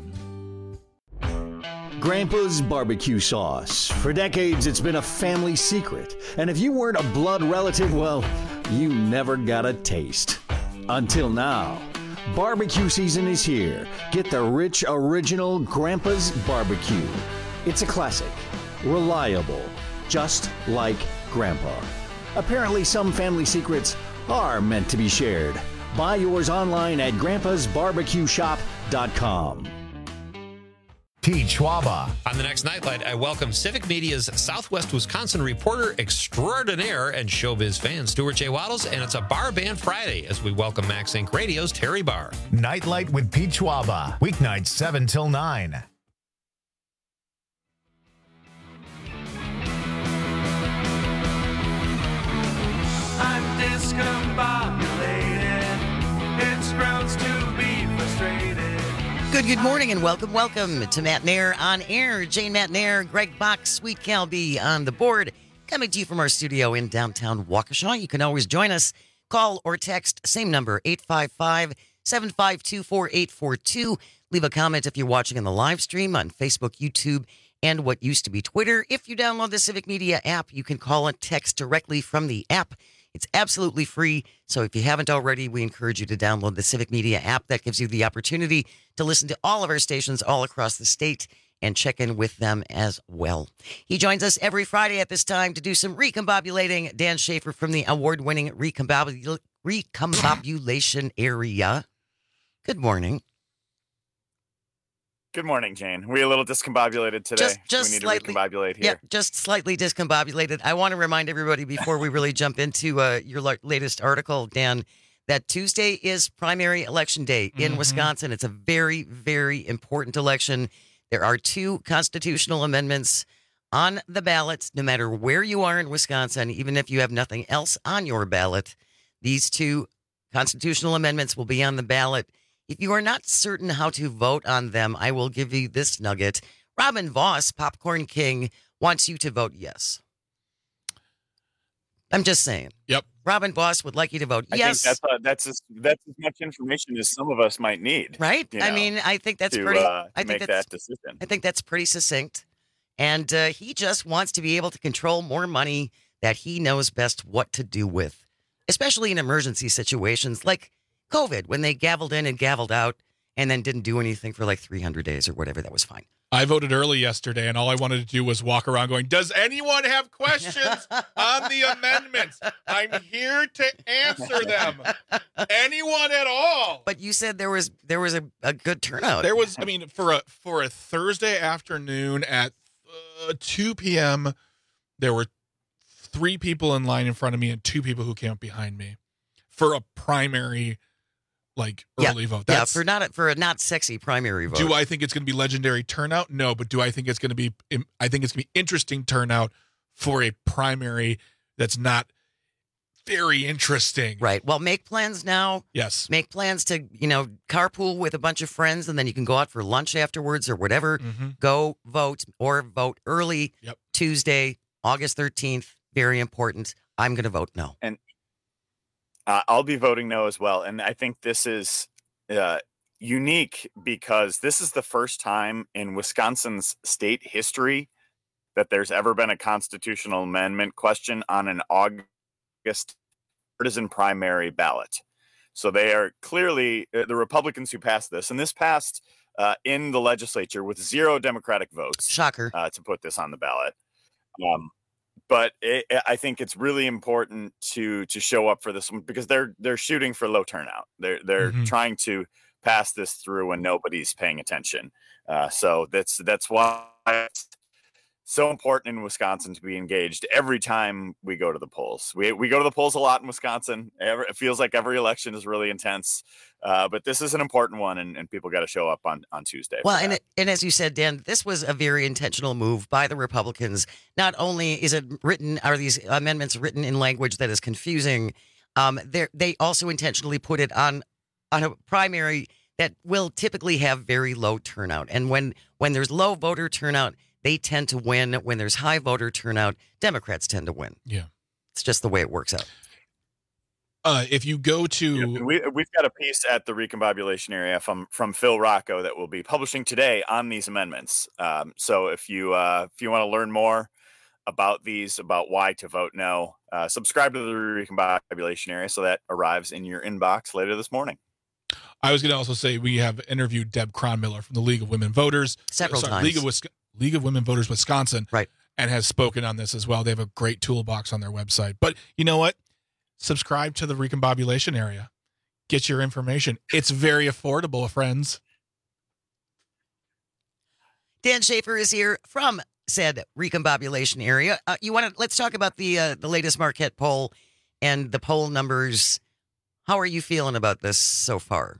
Grandpa's barbecue sauce. For decades, it's been a family secret. And if you weren't a blood relative, well, you never got a taste. Until now. Barbecue season is here. Get the rich, original Grandpa's barbecue. It's a classic. Reliable. Just like Grandpa. Apparently, some family secrets are meant to be shared. Buy yours online at grandpasbarbecueshop.com. Pete Schwaba. On the next Nightlight, I welcome Civic Media's Southwest Wisconsin reporter extraordinaire and showbiz fan, Stuart J. Waddles, and it's a Bar Band Friday as we welcome Max Inc. Radio's Terry Barr. Nightlight with Pete Schwaba. Weeknights 7 till 9. Good morning and welcome to Matt Nair on Air. Jane Matt Nair, Greg Bach, Sweet Calby on the board. Coming to you from our studio in downtown Waukesha. You can always join us. Call or text, same number, 855-752-4842. Leave a comment if you're watching on the live stream on Facebook, YouTube, and what used to be Twitter. If you download the Civic Media app, you can call and text directly from the app. It's absolutely free, so if you haven't already, we encourage you to download the Civic Media app. That gives you the opportunity to listen to all of our stations all across the state and check in with them as well. He joins us every Friday at this time to do some recombobulating. Dan Schaefer from the award-winning recombobulation area. Good morning. Good morning, Jane. We're a little discombobulated today. Just we need slightly, to recombobulate here. Yeah, just slightly discombobulated. I want to remind everybody before we really jump into your latest article, Dan, that Tuesday is primary election day in Wisconsin. It's a very, very important election. There are 2 constitutional amendments on the ballot, no matter where you are in Wisconsin, even if you have nothing else on your ballot. These 2 constitutional amendments will be on the ballot. If you are not certain how to vote on them, I will give you this nugget. Robin Voss, Popcorn King, wants you to vote yes. I'm just saying. Yep. Robin Voss would like you to vote I yes. think that's as much information as some of us might need. Right? you I know, mean, I think that's to, pretty. to I think make that's that decision. I think that's pretty succinct. And he just wants to be able to control more money that he knows best what to do with, especially in emergency situations like COVID, when they gavelled in and gavelled out and then didn't do anything for like 300 days or whatever. That was fine. I voted early yesterday, and all I wanted to do was walk around going, does anyone have questions on the amendments? I'm here to answer them. Anyone at all? But you said there was a good turnout. There was, I mean, for a Thursday afternoon at 2 p.m., there were 3 people in line in front of me and 2 people who came up behind me for a primary early vote. For a not sexy primary vote. Do I think it's going to be legendary turnout? No, but do I think it's going to be? I think it's going to be interesting turnout for a primary that's not very interesting. Right. Well, make plans now. Yes. Make plans to carpool with a bunch of friends, and then you can go out for lunch afterwards or whatever. Go vote or vote early. Yep. Tuesday, August 13th. Very important. I'm going to vote no. And I'll be voting no as well. And I think this is unique because this is the first time in Wisconsin's state history that there's ever been a constitutional amendment question on an August partisan primary ballot. So they are clearly the Republicans who passed this. And this passed in the legislature with 0 Democratic votes. Shocker. To put this on the ballot. But I think it's really important to show up for this one because they're shooting for low turnout. They're trying to pass this through when nobody's paying attention. So that's why it's so important in Wisconsin to be engaged every time we go to the polls. We go to the polls a lot in Wisconsin. It feels like every election is really intense. But this is an important one, and people got to show up on Tuesday. Well, and as you said, Dan, this was a very intentional move by the Republicans. Not only are these amendments written in language that is confusing, they also intentionally put it on a primary that will typically have very low turnout. And when there's low voter turnout, they tend to win. When there's high voter turnout, Democrats tend to win. Yeah. It's just the way it works out. If you go to... We've got a piece at the recombobulation area from Phil Rocco that we'll be publishing today on these amendments. So if you want to learn more about these, about why to vote no, subscribe to the recombobulation area so that arrives in your inbox later this morning. I was going to also say we have interviewed Deb Cronmiller from the League of Women Voters. Several times. League of Women Voters Wisconsin. Right. And has spoken on this as well. They have a great toolbox on their website. But you know what? Subscribe to the recombobulation area. Get your information. It's very affordable, friends. Dan Schaefer is here from said recombobulation area. Let's talk about the latest Marquette poll and the poll numbers. How are you feeling about this so far?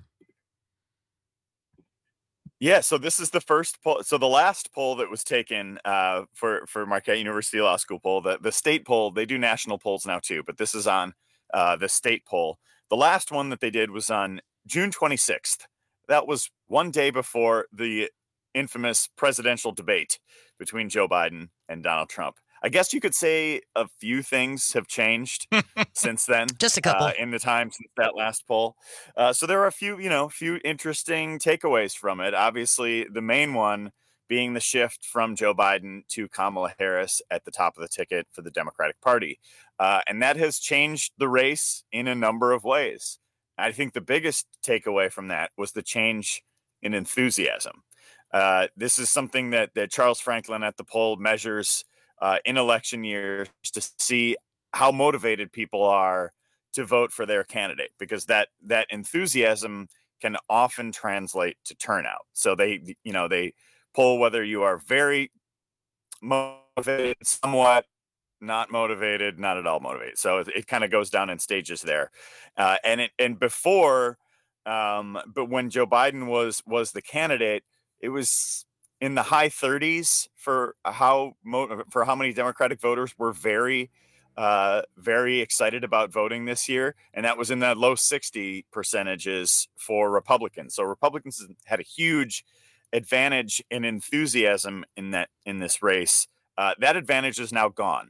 Yeah, so this is the first poll. So the last poll that was taken for Marquette University Law School poll, the state poll, they do national polls now too, but this is on the state poll. The last one that they did was on June 26th. that was one day before the infamous presidential debate between Joe Biden and Donald Trump. I guess you could say a few things have changed since then. Just a couple in the time since that last poll. So there are a few interesting takeaways from it. Obviously, the main one being the shift from Joe Biden to Kamala Harris at the top of the ticket for the Democratic Party. And that has changed the race in a number of ways. I think the biggest takeaway from that was the change in enthusiasm. This is something that Charles Franklin at the poll measures in election years to see how motivated people are to vote for their candidate, because that enthusiasm can often translate to turnout. So they poll whether you are very motivated, somewhat, not motivated, not at all motivated. So it kind of goes down in stages there. But when Joe Biden was the candidate, it was in the high 30s for how many Democratic voters were very excited about voting this year, and that was in the low 60 percentages for Republicans. So Republicans had a huge advantage in enthusiasm in this race. That advantage is now gone.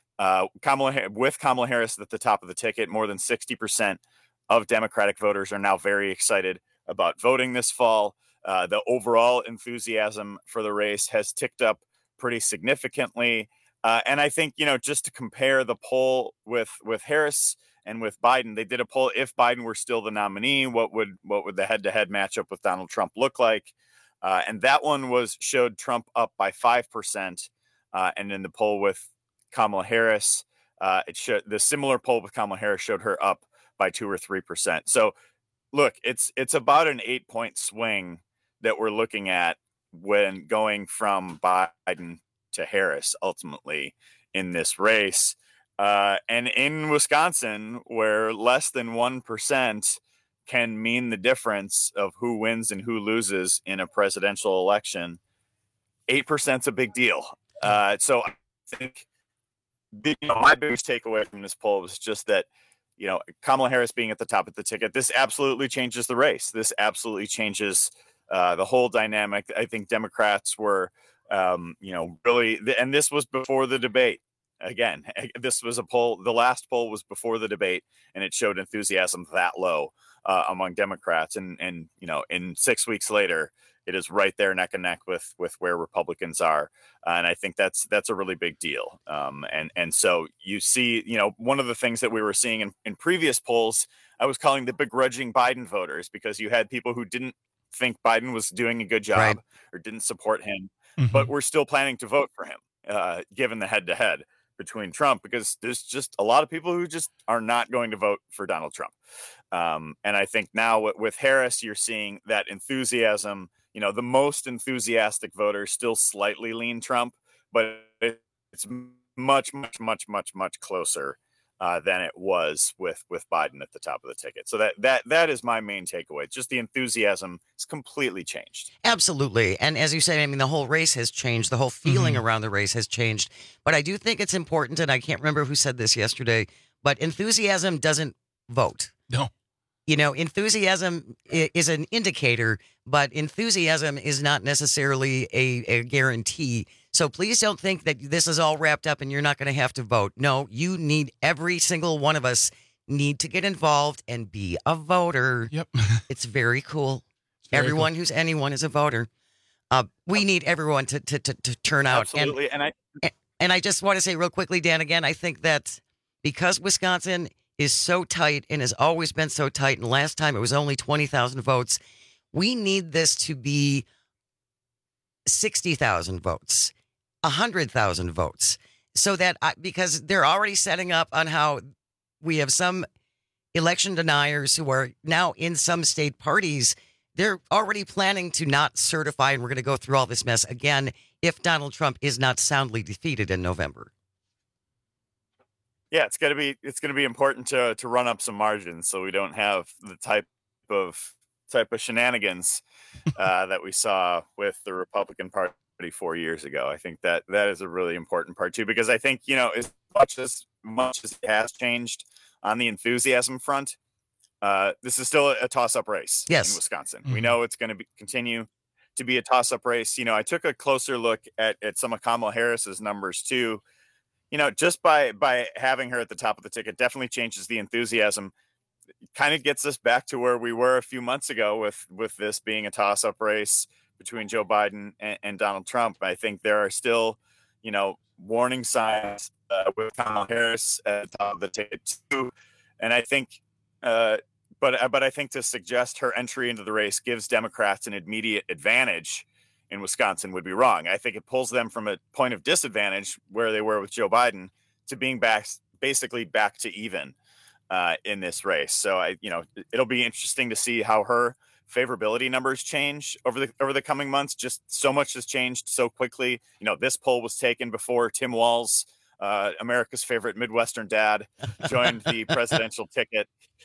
With Kamala Harris at the top of the ticket, more than 60% of Democratic voters are now very excited about voting this fall. The overall enthusiasm for the race has ticked up pretty significantly. And I think, just to compare the poll with Harris and with Biden, they did a poll. If Biden were still the nominee, what would the head-to-head matchup with Donald Trump look like? And that one showed Trump up by 5%. And in the poll with Kamala Harris, the similar poll with Kamala Harris showed her up by 2 or 3%. So look, it's about an 8-point swing that we're looking at when going from Biden to Harris ultimately in this race. And in Wisconsin, where less than 1% can mean the difference of who wins and who loses in a presidential election, 8% is a big deal. So I think my biggest takeaway from this poll was just that, Kamala Harris being at the top of the ticket, this absolutely changes the race. This absolutely changes the whole dynamic. I think Democrats were, really, and this was before the debate. Again, this was a poll. The last poll was before the debate, and it showed enthusiasm that low among Democrats. And in 6 weeks later, it is right there neck and neck with where Republicans are. And I think that's a really big deal. And so you see, one of the things that we were seeing in previous polls, I was calling the begrudging Biden voters, because you had people who didn't think Biden was doing a good job or didn't support him, but were still planning to vote for him, given the head-to-head between Trump, because there's just a lot of people who just are not going to vote for Donald Trump. And I think now with Harris, you're seeing that enthusiasm. The most enthusiastic voters still slightly lean Trump, but it's much, much, much, much, much closer than it was with Biden at the top of the ticket. So that is my main takeaway. Just the enthusiasm is completely changed. Absolutely. And as you say, the whole race has changed. The whole feeling around the race has changed. But I do think it's important, and I can't remember who said this yesterday, but enthusiasm doesn't vote. No. Enthusiasm is an indicator, but enthusiasm is not necessarily a guarantee. So please don't think that this is all wrapped up and you're not going to have to vote. No, you need, every single one of us need to get involved and be a voter. Yep. It's very cool. Everyone who's anyone is a voter. We need everyone to turn out. Absolutely. And I just want to say real quickly, Dan, again, I think that because Wisconsin is so tight and has always been so tight, and last time it was only 20,000 votes, we need this to be 60,000 votes, 100,000 votes, so that because they're already setting up on how we have some election deniers who are now in some state parties. They're already planning to not certify, and we're going to go through all this mess again if Donald Trump is not soundly defeated in November. Yeah, it's going to be important to run up some margins so we don't have the type of shenanigans that we saw with the Republican Party 4 years ago. I think that is a really important part too, because I think, as much as it has changed on the enthusiasm front, this is still a toss-up race in Wisconsin. We know it's going to continue to be a toss-up race. You know, I took a closer look at some of Kamala Harris's numbers too. You know, just by having her at the top of the ticket definitely changes the enthusiasm. Kind of gets us back to where we were a few months ago with this being a toss-up race between Joe Biden and Donald Trump. I think there are still, you know, warning signs with Kamala Harris at the top of the ticket too. And I think, but I think to suggest her entry into the race gives Democrats an immediate advantage in Wisconsin would be wrong. I think it pulls them from a point of disadvantage where they were with Joe Biden to being basically back to even in this race. So it'll be interesting to see how her favorability numbers change over the coming months. Just so much has changed so quickly. You know, this poll was taken before Tim Walz, America's favorite Midwestern dad, joined the presidential ticket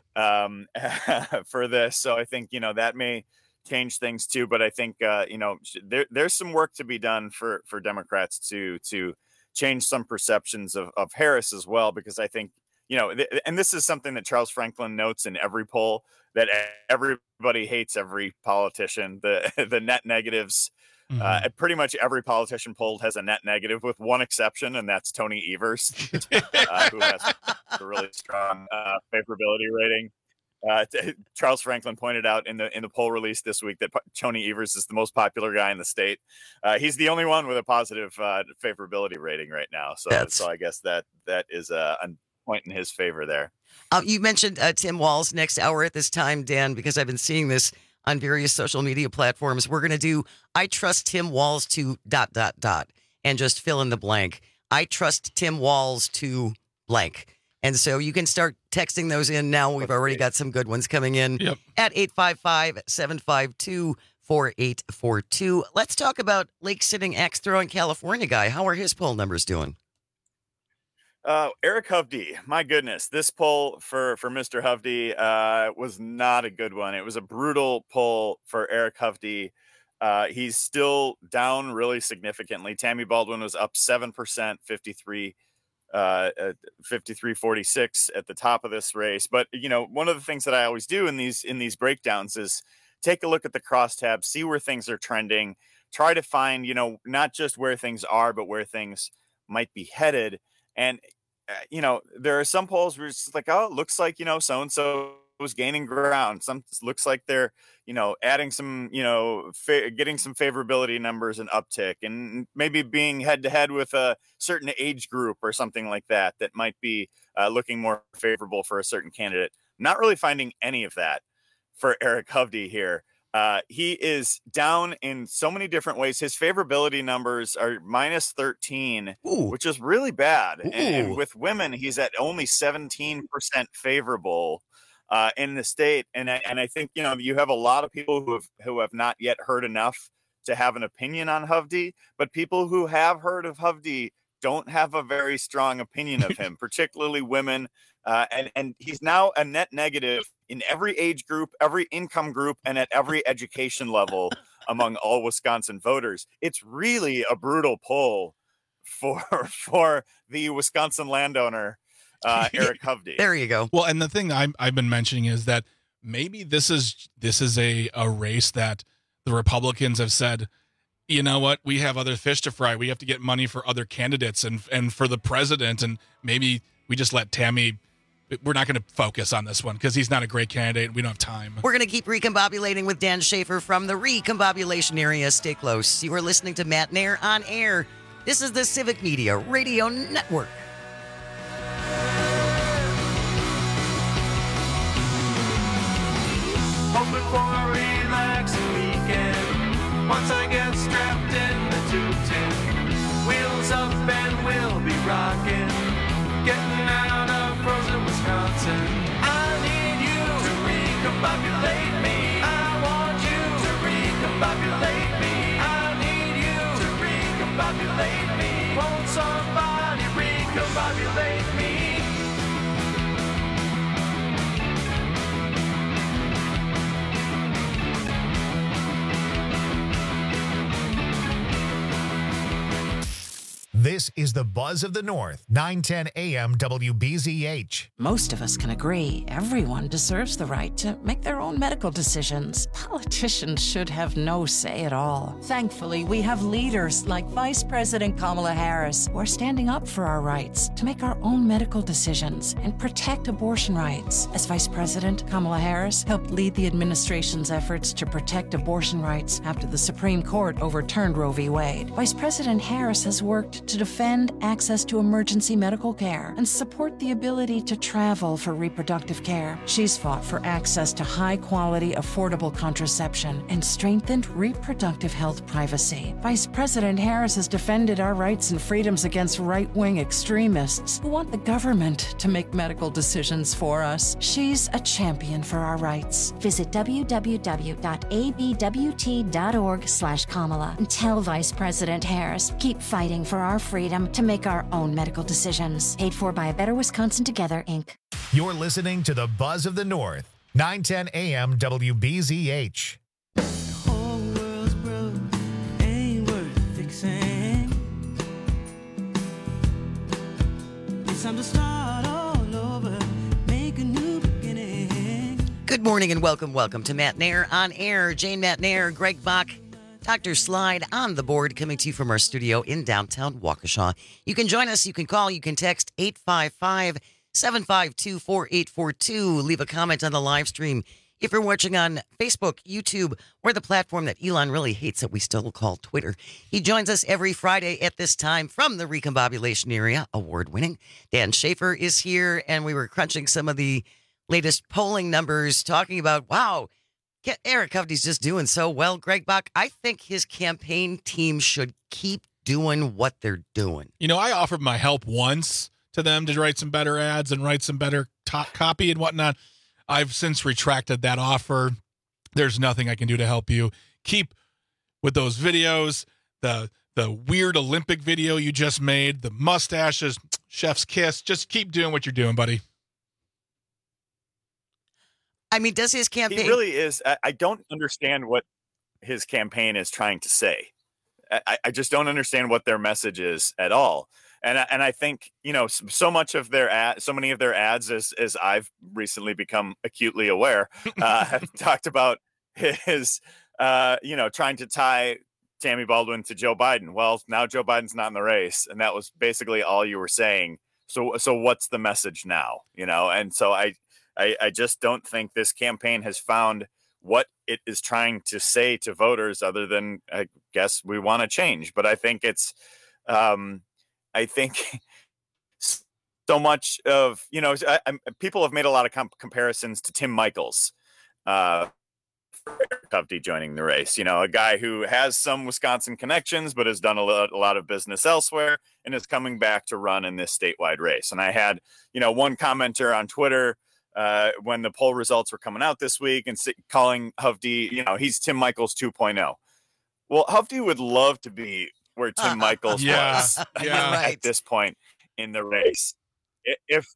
for this. So I think, you know, that may change things too. But I think, there's some work to be done for Democrats to change some perceptions of Harris as well, because I think, you know, and this is something that Charles Franklin notes in every poll, that everybody hates every politician, the net negatives. Pretty much every politician polled has a net negative with one exception, and that's Tony Evers, who has a really strong favorability rating. Charles Franklin pointed out in the poll release this week that Tony Evers is the most popular guy in the state. He's the only one with a positive favorability rating right now. So I guess that is a point in his favor there. You mentioned Tim Walz next hour at this time, Dan, because I've been seeing this on various social media platforms. We're going to do I trust Tim Walz to ... and just fill in the blank. I trust Tim Walz to blank. And so you can start texting those in now. We've already got some good ones coming in at 855-752-4842. Let's talk about lake-sitting, axe-throwing California guy. How are his poll numbers doing? Eric Hovde, my goodness, this poll for Mr. Hovde was not a good one. It was a brutal poll for Eric Hovde. He's still down really significantly. Tammy Baldwin was up 7%, 53-46 at the top of this race. But, you know, one of the things that I always do in these breakdowns is take a look at the crosstabs, see where things are trending, try to find, you know, not just where things are, but where things might be headed. And, you know, there are some polls where it's like, oh, it looks like, you know, so-and-so was gaining ground. Some looks like they're, you know, adding some, you know, getting some favorability numbers and uptick, and maybe being head to head with a certain age group or something like that might be looking more favorable for a certain candidate. Not really finding any of that for Eric Hovde here. He is down in so many different ways. His favorability numbers are minus 13, which is really bad. And with women, he's at only 17% favorable in the state. And I think, you know, you have a lot of people who have not yet heard enough to have an opinion on Hovde, but people who have heard of Hovde don't have a very strong opinion of him, particularly women. And he's now a net negative in every age group, every income group, and at every education level among all Wisconsin voters. It's really a brutal poll for the Wisconsin landowner, Eric Hovde. There you go. Well, and the thing I've been mentioning is that maybe this is a race that the Republicans have said, you know what, we have other fish to fry. We have to get money for other candidates and for the president, and maybe we just let Tammy. We're not going to focus on this one because he's not a great candidate. We don't have time. We're going to keep recombobulating with Dan Schaefer from the recombobulation area. Stay close. You are listening to Matt Nair on air. This is the Civic Media Radio Network. Hoping for a relaxing weekend. Once I get strapped in the 210, wheels up and we'll be rocking. Getting out of frozen Wisconsin. I need you to recombobulate me. I want you to recombobulate me. I need you to recombobulate me. Won't somebody recombobulate me? This is the Buzz of the North, 910 AM WBZH. Most of us can agree everyone deserves the right to make their own medical decisions. Politicians should have no say at all. Thankfully, we have leaders like Vice President Kamala Harris who are standing up for our rights to make our own medical decisions and protect abortion rights. As Vice President, Kamala Harris helped lead the administration's efforts to protect abortion rights after the Supreme Court overturned Roe v. Wade. Vice President Harris has worked to defend access to emergency medical care and support the ability to travel for reproductive care. She's fought for access to high-quality, affordable contraception and strengthened reproductive health privacy. Vice President Harris has defended our rights and freedoms against right-wing extremists who want the government to make medical decisions for us. She's a champion for our rights. Visit www.abwt.org/Kamala and tell Vice President Harris, keep fighting for our freedom to make our own medical decisions. Paid for by A Better Wisconsin Together, Inc. You're listening to the Buzz of the North, 910 AM WBZH. Whole world's broke, ain't worth fixing. It's time to start all over, make a new beginning. Good morning and welcome to Matt Nair on Air. Jane Matt Nair, Greg Bach, Dr. Slide on the board, coming to you from our studio in downtown Waukesha. You can join us, you can call, you can text 855-752-4842. Leave a comment on the live stream. If you're watching on Facebook, YouTube, or the platform that Elon really hates that we still call Twitter, he joins us every Friday at this time from the Recombobulation area, award-winning. Dan Schaefer is here, and we were crunching some of the latest polling numbers, talking about, wow, Eric Hovde's just doing so well. Greg Bach, I think his campaign team should keep doing what they're doing. You know, I offered my help once to them to write some better ads and write some better copy and whatnot. I've since retracted that offer. There's nothing I can do to help you. Keep with those videos, the weird Olympic video you just made, the mustaches, chef's kiss. Just keep doing what you're doing, buddy. I mean, does his campaign... He really is. I don't understand what his campaign is trying to say. I just don't understand what their message is at all. And I think, you know, so many of their ads, as I've recently become acutely aware, have talked about his, trying to tie Tammy Baldwin to Joe Biden. Well, now Joe Biden's not in the race. And that was basically all you were saying. So what's the message now? You know, and so I just don't think this campaign has found what it is trying to say to voters other than, I guess, we want to change. But I think it's, I think so much of, people have made a lot of comparisons to Tim Michaels, for Eric Hovde joining the race. You know, a guy who has some Wisconsin connections, but has done a lot of business elsewhere and is coming back to run in this statewide race. And I had, one commenter on Twitter, when the poll results were coming out this week and calling Hovde, he's Tim Michaels 2.0. Well, Hovde would love to be where Tim Michaels was at this point in the race. If,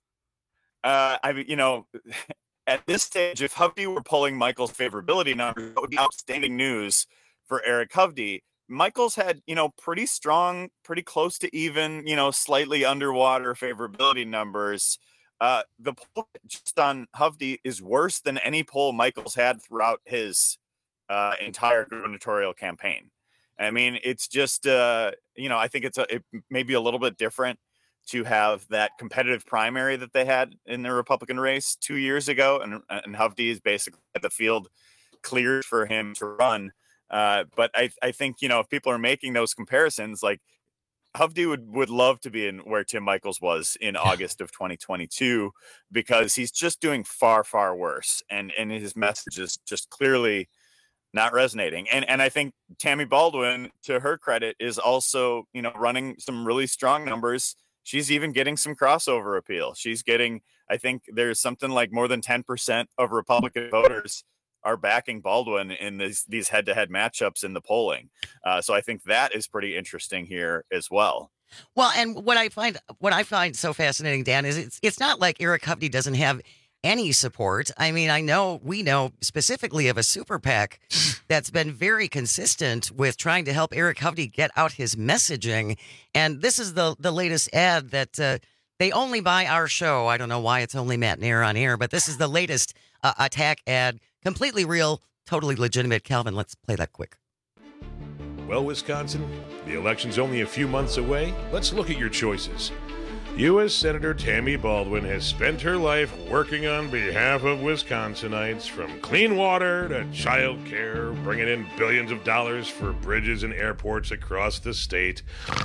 at this stage, if Hovde were polling Michaels' favorability numbers, that would be outstanding news for Eric Hovde. Michaels had, pretty strong, pretty close to even, slightly underwater favorability numbers. The poll just on Hovde is worse than any poll Michaels had throughout his entire gubernatorial campaign. I mean, it's just, I think it may be a little bit different to have that competitive primary that they had in the Republican race 2 years ago. And Hovde is basically at the field cleared for him to run. But I think, if people are making those comparisons, like Hovde would love to be in where Tim Michaels was in August of 2022, because he's just doing far, far worse. And his message is just clearly not resonating. And I think Tammy Baldwin, to her credit, is also, running some really strong numbers. She's even getting some crossover appeal. She's getting, I think there's something like more than 10% of Republican voters are backing Baldwin in these head-to-head matchups in the polling. So I think that is pretty interesting here as well. Well, and what I find so fascinating, Dan, is it's not like Eric Hovde doesn't have any support. I mean, we know specifically of a super PAC that's been very consistent with trying to help Eric Hovde get out his messaging. And this is the latest ad that they only buy our show. I don't know why it's only Matt and Air on air, but this is the latest attack ad. Completely real, totally legitimate. Calvin, let's play that quick. Well, Wisconsin, the election's only a few months away. Let's look at your choices. U.S. Senator Tammy Baldwin has spent her life working on behalf of Wisconsinites, from clean water to child care, bringing in billions of dollars for bridges and airports across the state.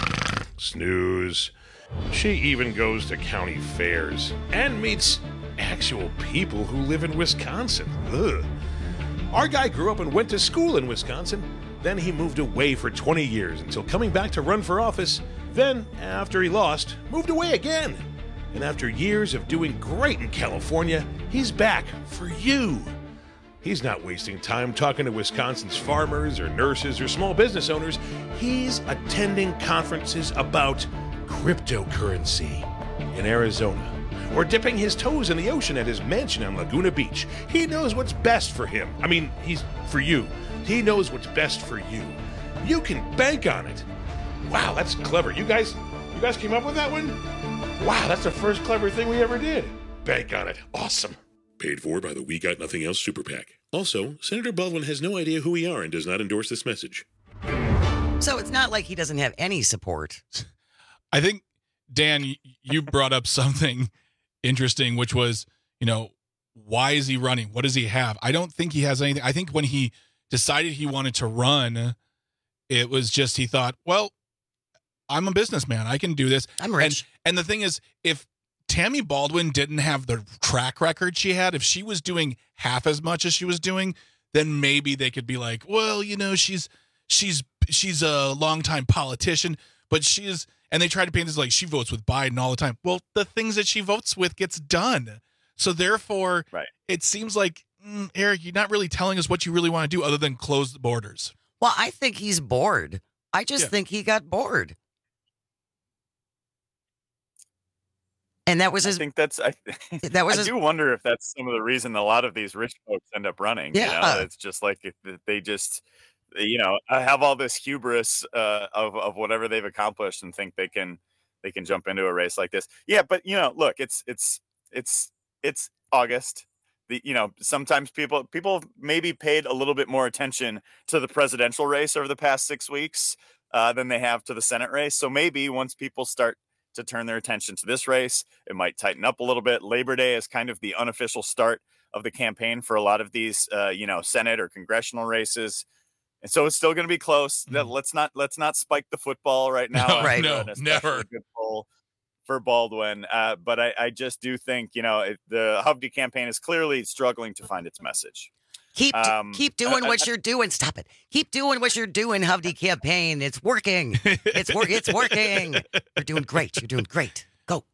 Snooze. She even goes to county fairs and meets actual people who live in Wisconsin. Ugh. Our guy grew up and went to school in Wisconsin. Then he moved away for 20 years until coming back to run for office. Then, after he lost, moved away again. And after years of doing great in California, he's back for you. He's not wasting time talking to Wisconsin's farmers or nurses or small business owners. He's attending conferences about cryptocurrency in Arizona, or dipping his toes in the ocean at his mansion on Laguna Beach. He knows what's best for him. I mean, he's for you. He knows what's best for you. You can bank on it. Wow, that's clever. You guys came up with that one? Wow, that's the first clever thing we ever did. Bank on it. Awesome. Paid for by the We Got Nothing Else Super PAC. Also, Senator Baldwin has no idea who we are and does not endorse this message. So it's not like he doesn't have any support. I think, Dan, you brought up something interesting, which was, why is he running? What does he have? I don't think he has anything. I think when he decided he wanted to run, it was just he thought, well, I'm a businessman. I can do this. I'm rich. And the thing is, if Tammy Baldwin didn't have the track record she had, if she was doing half as much as she was doing, then maybe they could be like, well, she's a longtime politician, but and they try to paint this like she votes with Biden all the time. Well, the things that she votes with gets done. So therefore, It seems like, Eric, you're not really telling us what you really want to do other than close the borders. Well, I think he's bored. I just think he got bored. And that was his. I think that's. I do wonder if that's some of the reason a lot of these rich folks end up running. Yeah, it's just like they just, have all this hubris of whatever they've accomplished and think they can jump into a race like this. Yeah, but look, it's August. Sometimes people maybe paid a little bit more attention to the presidential race over the past 6 weeks than they have to the Senate race. So maybe once people start to turn their attention to this race, it might tighten up a little bit. Labor Day is kind of the unofficial start of the campaign for a lot of these, Senate or congressional races. And so it's still going to be close. Let's not spike the football right now. No, never. A good poll for Baldwin. But I just do think, the Hovde campaign is clearly struggling to find its message. Keep doing what you're doing. Stop it. Keep doing what you're doing, Hovde campaign. It's working. It's working. You're doing great. You're doing great. Go.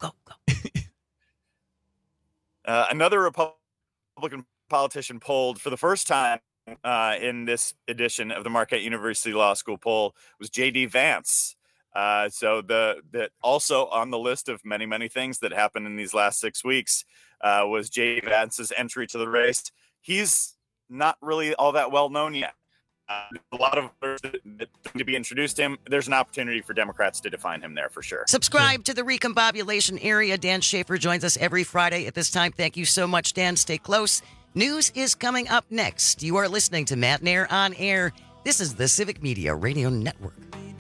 Another Republican politician polled for the first time in this edition of the Marquette University Law School poll was J.D. Vance. So the also on the list of many, many things that happened in these last 6 weeks was J.D. Vance's entry to the race. He's not really all that well known yet. A lot of to be introduced to him. There's an opportunity for Democrats to define him there for sure. Subscribe to the Recombobulation Area. Dan Schaefer joins us every Friday at this time. Thank you so much, Dan. Stay close. News is coming up next. You are listening to Matt and Air on Air. This is the Civic Media Radio Network.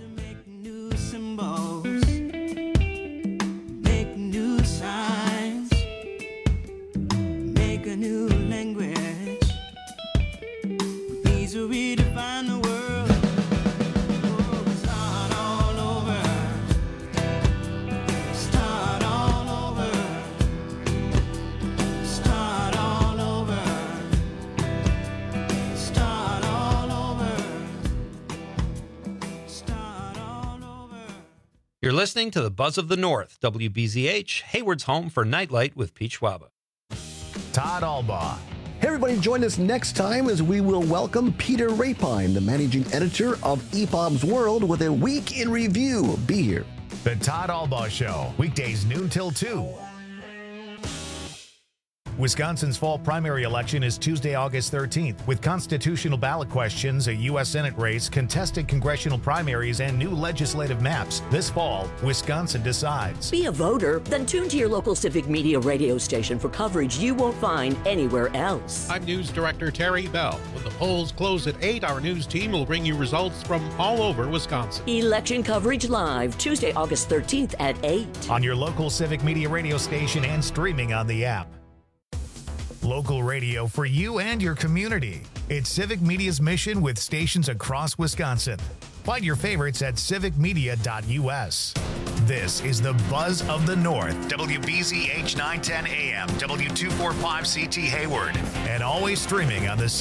Make new signs, make a new language. These will redefine the world. Start all over. Start all over. Start all over. Start all over. Start all over. You're listening to the Buzz of the North, WBZH, Hayward's home for Nightlight with Pete Schwaba. Todd Albaugh. Hey, everybody, join us next time as we will welcome Peter Rapine, the managing editor of EPOB's World, with a week in review. Be here. The Todd Albaugh Show, weekdays noon till 2. Wisconsin's fall primary election is Tuesday, August 13th, with constitutional ballot questions, a U.S. Senate race, contested congressional primaries, and new legislative maps. This fall, Wisconsin decides. Be a voter? Then tune to your local Civic Media radio station for coverage you won't find anywhere else. I'm News Director Terry Bell. When the polls close at 8, our news team will bring you results from all over Wisconsin. Election coverage live, Tuesday, August 13th at 8. On your local Civic Media radio station and streaming on the app. Local radio for you and your community. It's Civic Media's mission with stations across Wisconsin. Find your favorites at civicmedia.us. This is the Buzz of the North, WBZH 910 AM, W245CT Hayward, and always streaming on the